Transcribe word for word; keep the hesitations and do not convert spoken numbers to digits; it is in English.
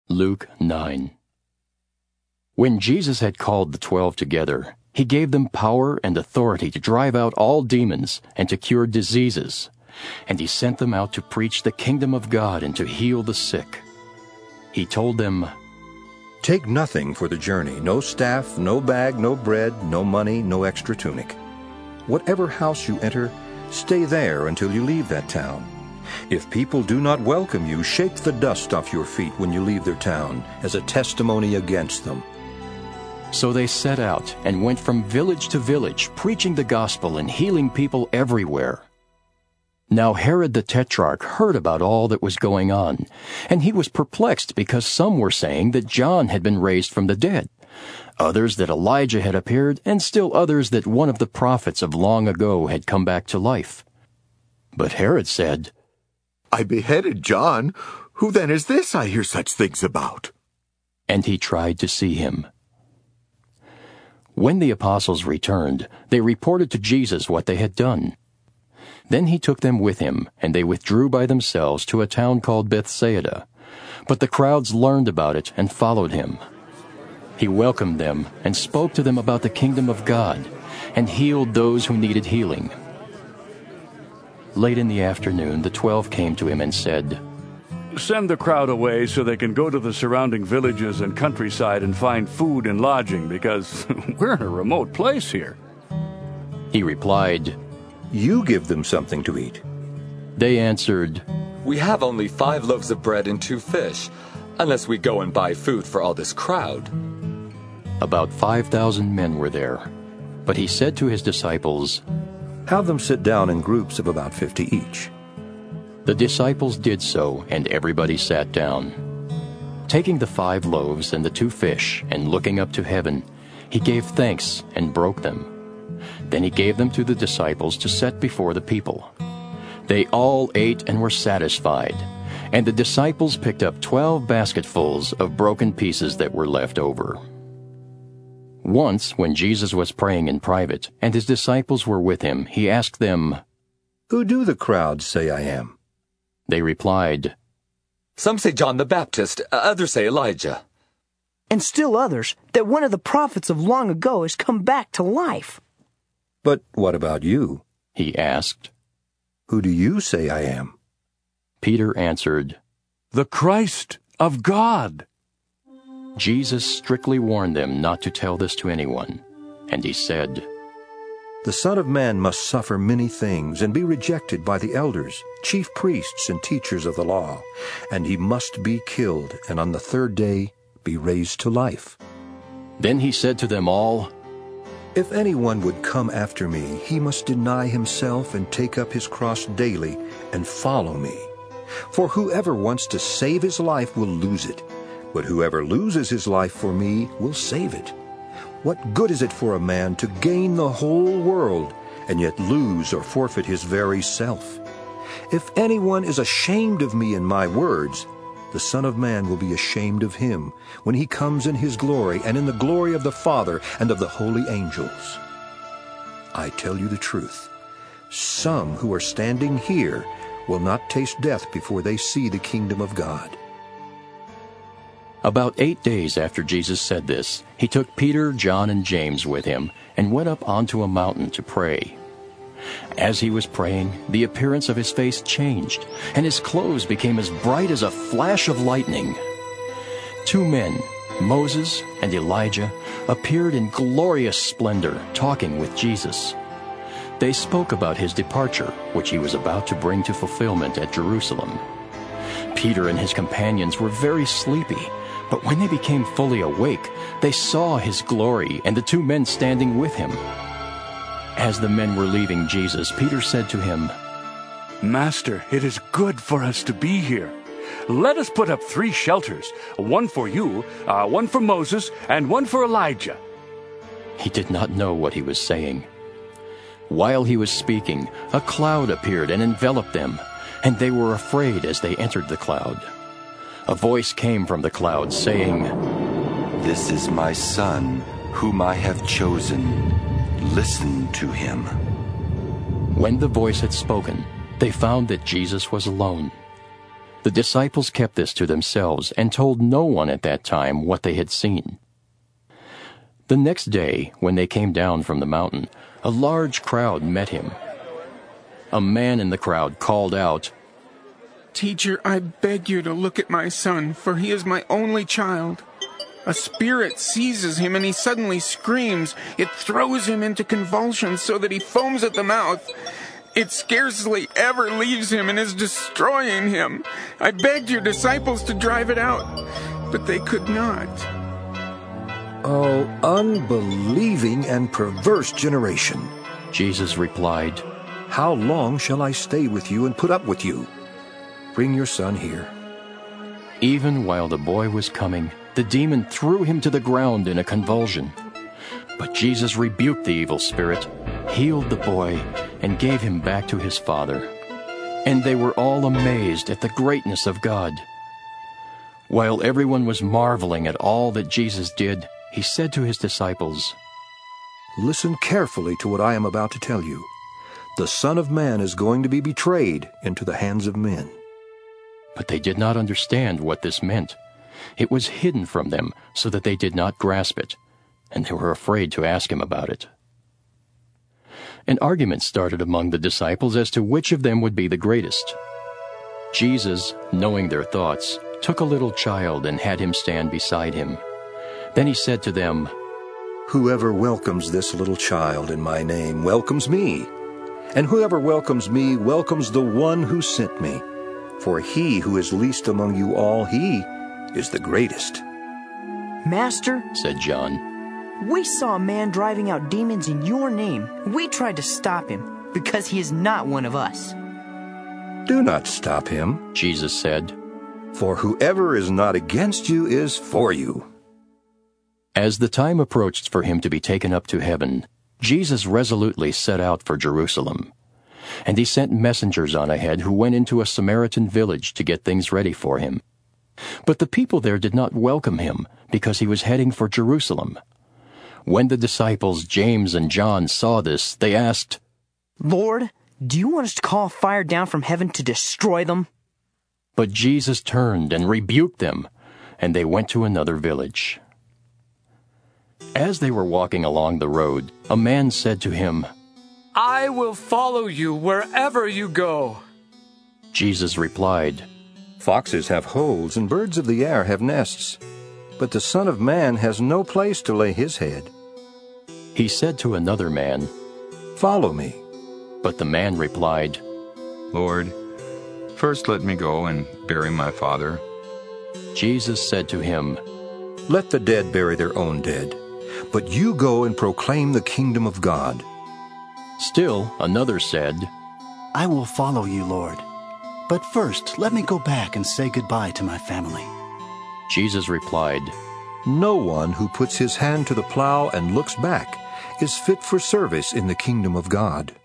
Luke nine. When Jesus had called the twelve together, he gave them power and authority to drive out all demons and to cure diseases. And he sent them out to preach the kingdom of God and to heal the sick. He told them, "Take nothing for the journey, no staff, no bag, no bread, no money, no extra tunic. Whatever house you enter, stay there until you leave that town. If people do not welcome you, shake the dust off your feet when you leave their town, as a testimony against them." So they set out and went from village to village, preaching the gospel and healing people everywhere. Now Herod the Tetrarch heard about all that was going on, and he was perplexed because some were saying that John had been raised from the dead, others that Elijah had appeared, and still others that one of the prophets of long ago had come back to life. But Herod said, "I beheaded John. Who then is this I hear such things about?" And he tried to see him. When the apostles returned, they reported to Jesus what they had done. Then he took them with him, and they withdrew by themselves to a town called Bethsaida. But the crowds learned about it and followed him. He welcomed them and spoke to them about the kingdom of God, and healed those who needed healing. Late in the afternoon, the twelve came to him and said, "Send the crowd away so they can go to the surrounding villages and countryside and find food and lodging, because we're in a remote place here." He replied, "You give them something to eat." They answered, "We have only five loaves of bread and two fish, unless we go and buy food for all this crowd." About five thousand men were there. But he said to his disciples, "Have them sit down in groups of about fifty each." The disciples did so, and everybody sat down. Taking the five loaves and the two fish, and looking up to heaven, he gave thanks and broke them. Then he gave them to the disciples to set before the people. They all ate and were satisfied, and the disciples picked up twelve basketfuls of broken pieces that were left over. Once, when Jesus was praying in private, and his disciples were with him, he asked them, "Who do the crowds say I am?" They replied, "Some say John the Baptist, others say Elijah." And still others, that one of the prophets of long ago has come back to life." "But what about you?" he asked. "Who do you say I am?" Peter answered, "The Christ of God." Jesus strictly warned them not to tell this to anyone, and he said, "The Son of Man must suffer many things and be rejected by the elders, chief priests, and teachers of the law, and he must be killed, and on the third day be raised to life." Then he said to them all, "If anyone would come after me, he must deny himself and take up his cross daily and follow me. For whoever wants to save his life will lose it, but whoever loses his life for me will save it. What good is it for a man to gain the whole world and yet lose or forfeit his very self? If anyone is ashamed of me and my words, the Son of Man will be ashamed of him when he comes in his glory and in the glory of the Father and of the holy angels. I tell you the truth, some who are standing here will not taste death before they see the kingdom of God." About eight days after Jesus said this, he took Peter, John, and James with him and went up onto a mountain to pray. As he was praying, the appearance of his face changed, and his clothes became as bright as a flash of lightning. Two men, Moses and Elijah, appeared in glorious splendor, talking with Jesus. They spoke about his departure, which he was about to bring to fulfillment at Jerusalem. Peter and his companions were very sleepy, but when they became fully awake, they saw his glory and the two men standing with him. As the men were leaving Jesus, Peter said to him, "Master, it is good for us to be here. Let us put up three shelters, one for you, uh, one for Moses, and one for Elijah." He did not know what he was saying. While he was speaking, a cloud appeared and enveloped them, and they were afraid as they entered the cloud. A voice came from the cloud saying, "This is my Son, whom I have chosen. Listen to him." When the voice had spoken, they found that Jesus was alone. The disciples kept this to themselves and told no one at that time what they had seen. The next day, when they came down from the mountain, a large crowd met him. A man in the crowd called out, "Teacher, I beg you to look at my son, for he is my only child. A spirit seizes him and he suddenly screams. It throws him into convulsions so that he foams at the mouth. It scarcely ever leaves him and is destroying him. I begged your disciples to drive it out, but they could not." Oh, unbelieving and perverse generation! Jesus replied, "How long shall I stay with you and put up with you? Bring your son here." Even while the boy was coming, the demon threw him to the ground in a convulsion. But Jesus rebuked the evil spirit, healed the boy, and gave him back to his father. And they were all amazed at the greatness of God. While everyone was marveling at all that Jesus did, he said to his disciples, "Listen carefully to what I am about to tell you. The Son of Man is going to be betrayed into the hands of men." But they did not understand what this meant. It was hidden from them so that they did not grasp it, and they were afraid to ask him about it. An argument started among the disciples as to which of them would be the greatest. Jesus, knowing their thoughts, took a little child and had him stand beside him. Then he said to them, "Whoever welcomes this little child in my name welcomes me, and whoever welcomes me welcomes the one who sent me. For he who is least among you all, he is the greatest." "Master," said John, "we saw a man driving out demons in your name. We tried to stop him, because he is not one of us." "Do not stop him," Jesus said, "for whoever is not against you is for you." As the time approached for him to be taken up to heaven, Jesus resolutely set out for Jerusalem. And he sent messengers on ahead who went into a Samaritan village to get things ready for him. But the people there did not welcome him, because he was heading for Jerusalem. When the disciples James and John saw this, they asked, "Lord, do you want us to call fire down from heaven to destroy them?" But Jesus turned and rebuked them, and they went to another village. As they were walking along the road, a man said to him, "I will follow you wherever you go." Jesus replied, "Foxes have holes and birds of the air have nests, but the Son of Man has no place to lay his head." He said to another man, "Follow me." But the man replied, "Lord, first let me go and bury my father." Jesus said to him, "Let the dead bury their own dead, but you go and proclaim the kingdom of God." Still another said, "I will follow you, Lord. But first, let me go back and say goodbye to my family." Jesus replied, "No one who puts his hand to the plow and looks back is fit for service in the kingdom of God."